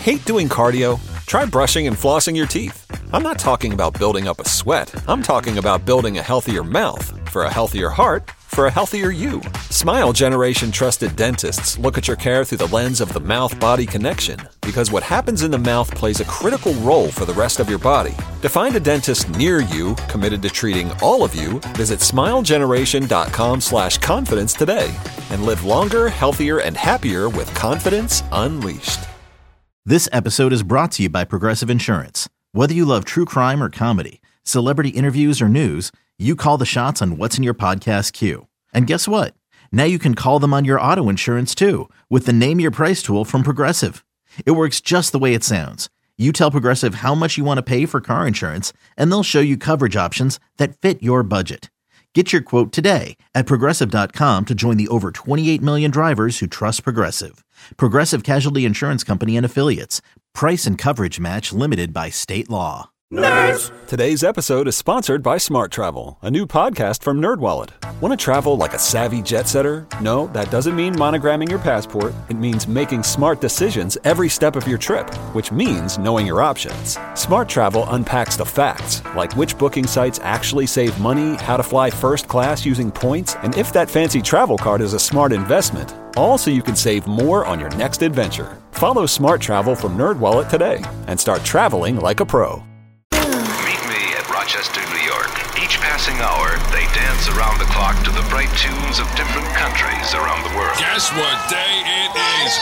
Hate doing cardio? Try brushing and flossing your teeth. I'm not talking about building up a sweat. I'm talking about building a healthier mouth for a healthier heart for a healthier you. Smile Generation trusted dentists look at your care through the lens of the mouth-body connection because what happens in the mouth plays a critical role for the rest of your body. To find a dentist near you committed to treating all of you, visit smilegeneration.com/confidence today and live longer, healthier, and happier with confidence unleashed. This episode is brought to you by Progressive Insurance. Whether you love true crime or comedy, celebrity interviews or news, you call the shots on what's in your podcast queue. And guess what? Now you can call them on your auto insurance too with the Name Your Price tool from Progressive. It works just the way it sounds. You tell Progressive how much you want to pay for car insurance, and they'll show you coverage options that fit your budget. Get your quote today at Progressive.com to join the over 28 million drivers who trust Progressive. Progressive Casualty Insurance Company and Affiliates. Price and coverage match limited by state law. Nerds! Today's episode is sponsored by Smart Travel, a new podcast from NerdWallet. Want to travel like a savvy jet setter? No, that doesn't mean monogramming your passport. It means making smart decisions every step of your trip, which means knowing your options. Smart Travel unpacks the facts, like which booking sites actually save money, how to fly first class using points, and if that fancy travel card is a smart investment. All so you can save more on your next adventure. Follow Smart Travel from NerdWallet today and start traveling like a pro. Rochester, New York. Each passing hour, they dance around the clock to the bright tunes of different countries around the world. Guess what day it is?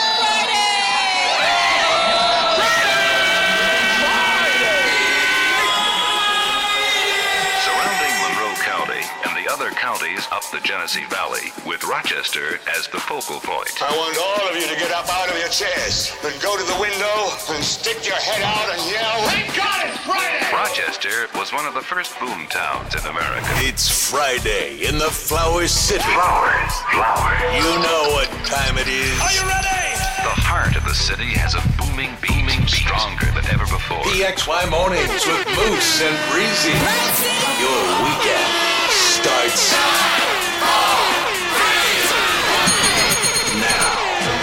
Surrounding Monroe County and the other counties up the Genesee Valley, with Rochester as the focal point. I want all of you to get up out of your chairs and go to the window and stick your head out and yell, "Thank God it's Friday!" Rochester was one of the first boom towns in America. It's Friday in the Flower City. Flowers. You know what time it is. Are you ready? The heart of the city has a booming beat stronger than ever before. PXY mornings with Moose and Breezy. Your weekend starts now.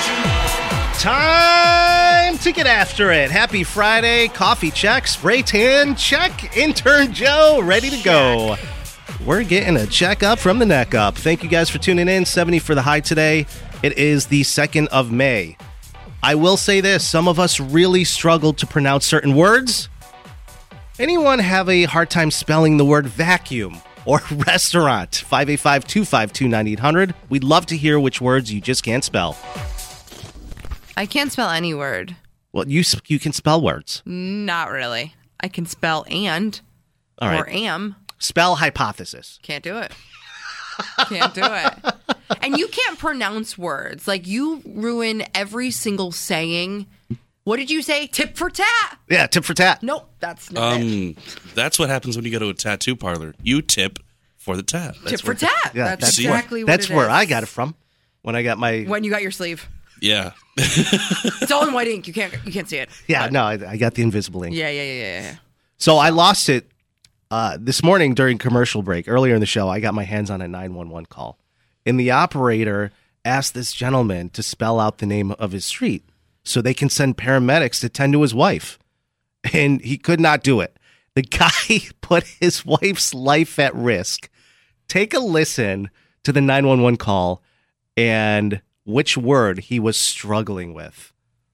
Time to get after it. Happy Friday. Coffee check. Spray tan check. Intern Joe ready to go. We're getting a check up from the neck up. Thank you guys for tuning in. 70 for the high today. It is the 2nd of May. I will say this. Some of us really struggled to pronounce certain words. Anyone have a hard time spelling the word vacuum or restaurant? 585-252-9800. We'd love to hear which words you just can't spell. I can't spell any word. Well, you can spell words. Not really. I can spell and All right. or am. Spell hypothesis. Can't do it. Can't do it. And you can't pronounce words. Like, you ruin every single saying. What did you say? Tip for tat. Yeah, tip for tat. Nope, that's not it. That's what happens when you go to a tattoo parlor. You tip for the tat. Tip for tat. Yeah, that's exactly what it is. That's where I got it from when I got my... When you got your sleeve. Yeah. It's all in white ink. You can't see it. Yeah, but... no, I got the invisible ink. Yeah. So I lost it this morning during commercial break. Earlier in the show, I got my hands on a 911 call. And the operator asked this gentleman to spell out the name of his street so they can send paramedics to tend to his wife. And he could not do it. The guy put his wife's life at risk. Take a listen to the 911 call and which word he was struggling with.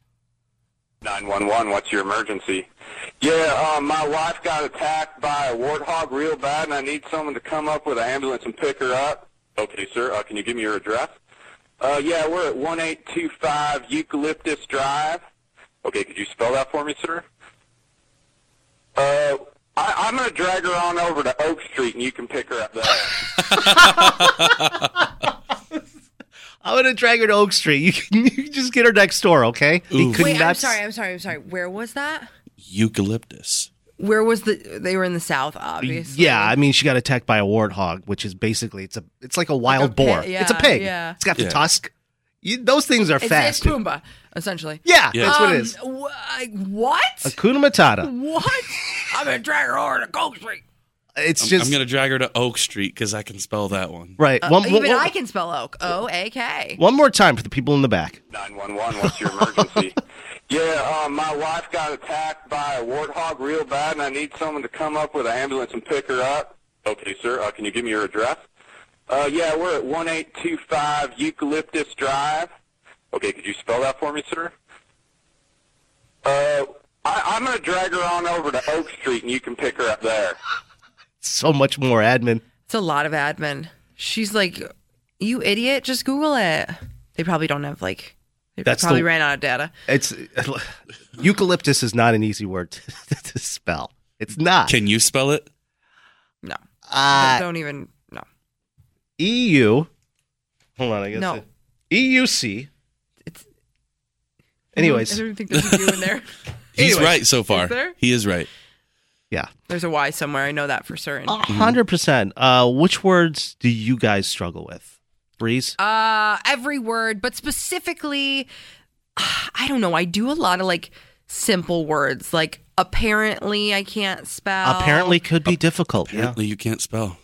911, what's your emergency? Yeah, my wife got attacked by a warthog real bad, and I need someone to come up with an ambulance and pick her up. Okay, sir. Can you give me your address? Yeah, we're at 1825 Eucalyptus Drive. Okay, could you spell that for me, sir? I'm going to drag her on over to Oak Street, and you can pick her up there. I'm going to drag her to Oak Street. You can just get her next door, okay? Wait, I'm sorry. Where was that? Eucalyptus. Where was they were in the South, obviously. Yeah, I mean, she got attacked by a warthog, which is basically, it's like a wild boar. Yeah, it's a pig. Yeah. It's got the tusk. Those things are fast. It's Pumbaa, essentially. Yeah, that's what it is. What? Hakuna Matata. What? I'm going to drag her over to Oak Street. I'm going to drag her to Oak Street because I can spell that one. Right. I can spell Oak. O-A-K. One more time for the people in the back. 911, what's your emergency? Yeah, my wife got attacked by a warthog real bad, and I need someone to come up with an ambulance and pick her up. Okay, sir. Can you give me your address? Yeah, we're at 1825 Eucalyptus Drive. Okay, could you spell that for me, sir? I'm going to drag her on over to Oak Street, and you can pick her up there. So much more admin. It's a lot of admin. She's like, you idiot, just Google it. They probably don't have, like, they probably ran out of data. It's eucalyptus is not an easy word to spell. It's not. Can you spell it? No. Don't even, no. EU. Hold on, I guess. No. EUC. Anyways. I don't think there's a U in there. He's right so far. Is there? He is right. Yeah. There's a Y somewhere. I know that for certain. 100%. Which words do you guys struggle with? Breeze? Every word, but specifically, I don't know. I do a lot of like simple words, like apparently I can't spell. Apparently could be difficult. Apparently you can't spell.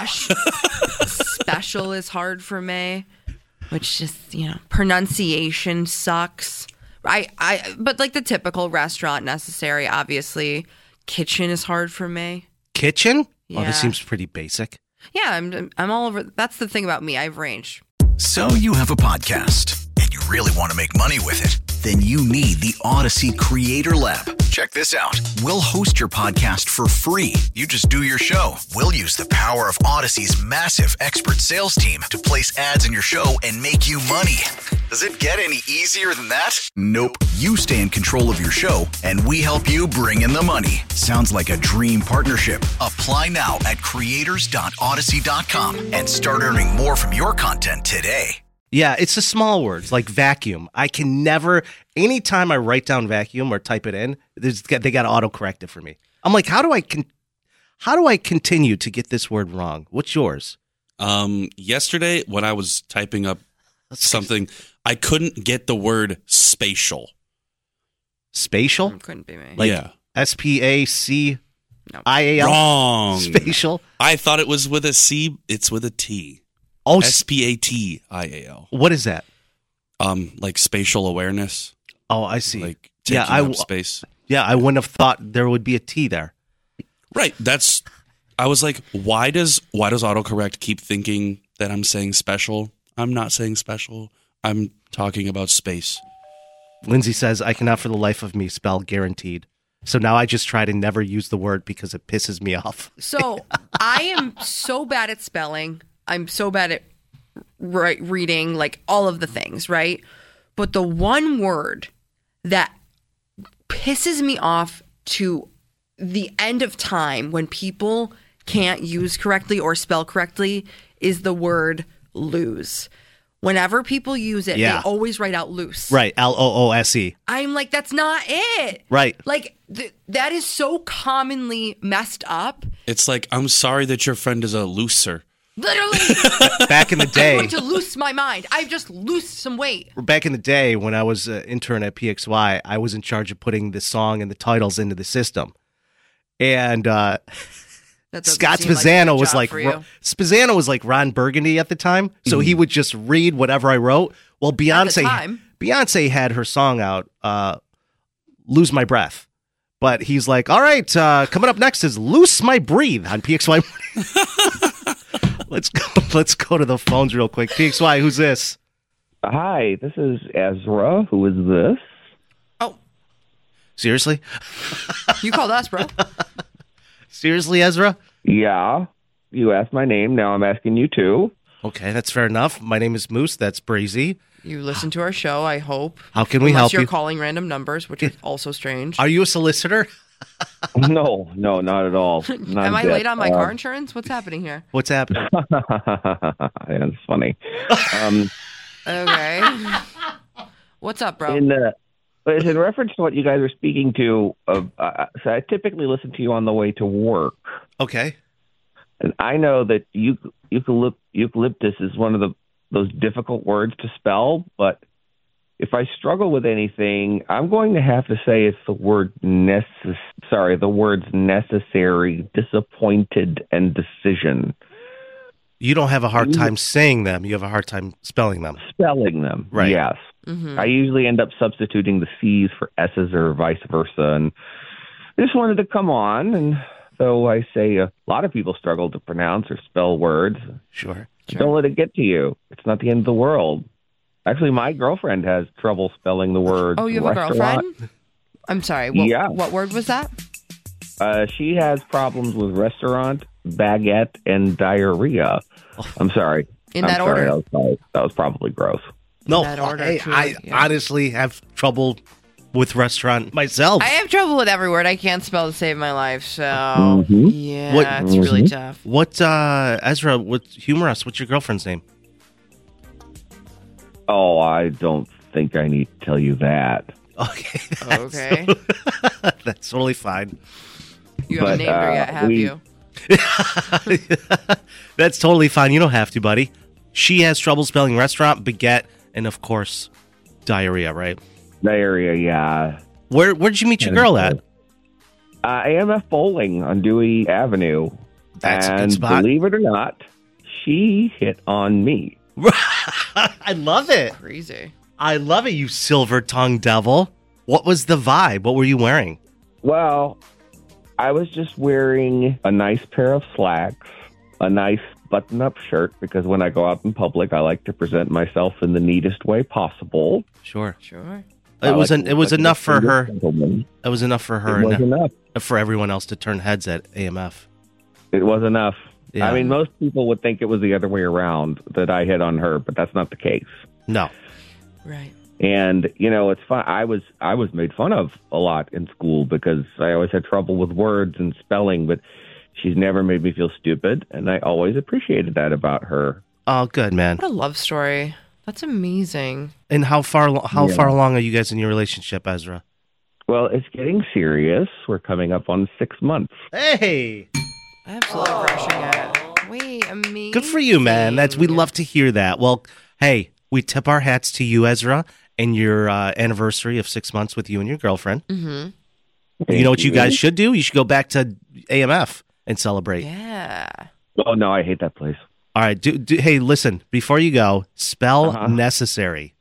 Special is hard for me, which just, pronunciation sucks. But like the typical restaurant necessary, obviously. Kitchen is hard for me. Kitchen? Yeah. Oh, this seems pretty basic. Yeah, I'm all over. That's the thing about me. I have range. So you have a podcast and you really want to make money with it? Then you need the Odyssey Creator Lab. Check this out. We'll host your podcast for free. You just do your show. We'll use the power of Odyssey's massive expert sales team to place ads in your show and make you money. Does it get any easier than that? Nope. You stay in control of your show, and we help you bring in the money. Sounds like a dream partnership. Apply now at creators.odyssey.com and start earning more from your content today. Yeah, it's the small words like vacuum. I can never, anytime I write down vacuum or type it in, they got to autocorrect it for me. I'm like, how do I continue to get this word wrong? What's yours? Yesterday when I was typing up something, I couldn't get the word spatial. Spatial? Couldn't be me. Like yeah. SPACIAL? Wrong. Spatial? I thought it was with a C. It's with a T. Oh, SPATIAL. What is that? Like spatial awareness. Oh, I see. Like taking up space. Yeah, I wouldn't have thought there would be a T there. Right. I was like, why does autocorrect keep thinking that I'm saying special? I'm not saying special. I'm talking about space. Lindsay says, I cannot for the life of me spell guaranteed. So now I just try to never use the word because it pisses me off. So I am so bad at spelling. I'm so bad at reading, like all of the things, right? But the one word that pisses me off to the end of time when people can't use correctly or spell correctly is the word lose. Whenever people use it, they always write out loose. Right, LOOSE. I'm like, that's not it. Right. Like, that is so commonly messed up. It's like, I'm sorry that your friend is a looser. Literally. Back in the day. I'm going to loose my mind. I've just loosed some weight. Back in the day when I was an intern at PXY, I was in charge of putting the song and the titles into the system. And Scott Spazzano was like Spazzano was like Ron Burgundy at the time, so he would just read whatever I wrote. Well, Beyonce had her song out, "Lose My Breath," but he's like, "All right, coming up next is Loose My Breathe on PXY." Let's go to the phones real quick. PXY, who's this? Hi, this is Ezra. Who is this? Oh, seriously? You called us, bro. Seriously, Ezra? Yeah. You asked my name. Now I'm asking you too. Okay, that's fair enough. My name is Moose. That's Breezy. You listen to our show, I hope. How can we help you? Unless you're calling random numbers, which is also strange. Are you a solicitor? No, not at all. Am I late on my car insurance? What's happening here? What's happening? That's funny. Okay. What's up, bro? In reference to what you guys are speaking to, so I typically listen to you on the way to work. Okay. And I know that eucalyptus is one of those difficult words to spell, but if I struggle with anything, I'm going to have to say it's the words necessary, disappointed, and decision. You don't have a hard time saying them. You have a hard time spelling them. Spelling them, right? Yes. I usually end up substituting the C's for S's or vice versa. And I just wanted to come on. And though I say a lot of people struggle to pronounce or spell words, Sure. don't let it get to you. It's not the end of the world. Actually, my girlfriend has trouble spelling the word. Oh, you have a girlfriend? I'm sorry. What word was that? She has problems with restaurant, baguette, and diarrhea. I'm sorry. In that order? That was probably gross. No, that order, I honestly have trouble with restaurant myself. I have trouble with every word. I can't spell to save my life. So, yeah, it's really tough. What, Ezra, humor us. What's your girlfriend's name? Oh, I don't think I need to tell you that. Okay. That's totally fine. You haven't named her yet, have you? That's totally fine. You don't have to, buddy. She has trouble spelling restaurant, baguette, and of course, diarrhea, right? Diarrhea, yeah. Where'd you meet your girl at? AMF Bowling on Dewey Avenue. That's a good and spot. Believe it or not, she hit on me. I love it. Crazy. I love it, you silver-tongued devil. What was the vibe? What were you wearing? Well, I was just wearing a nice pair of slacks, a nice button-up shirt, because when I go out in public, I like to present myself in the neatest way possible. Sure. I It was enough for her. Gentleman. It was enough for her. It was enough. For everyone else to turn heads at AMF. It was enough. Yeah. I mean, most people would think it was the other way around, that I hit on her, but that's not the case. No. Right. And, it's fun. I was made fun of a lot in school because I always had trouble with words and spelling, but she's never made me feel stupid, and I always appreciated that about her. Oh, good, man. What a love story. That's amazing. And how far along are you guys in your relationship, Ezra? Well, it's getting serious. We're coming up on 6 months. Hey! Absolutely crushing it. Wait, amazing. Good for you, man. We love to hear that. Well, hey, we tip our hats to you, Ezra, and your anniversary of 6 months with you and your girlfriend. Mm-hmm. You know what you guys should do? You should go back to AMF and celebrate. Yeah. Oh, no, I hate that place. All right. Hey, listen, before you go, spell necessary.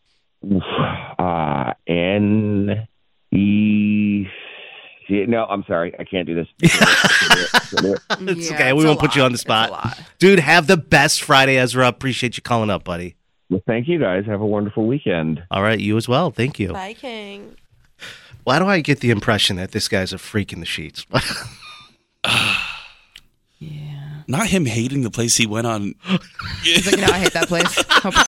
N-E... No, I'm sorry. I can't do this. It's okay. We won't put you on the spot. Dude, have the best Friday, Ezra. Appreciate you calling up, buddy. Well, thank you, guys. Have a wonderful weekend. All right. You as well. Thank you. Bye, King. Why do I get the impression that this guy's a freak in the sheets? Not him hating the place he went on. He's like, no, I hate that place.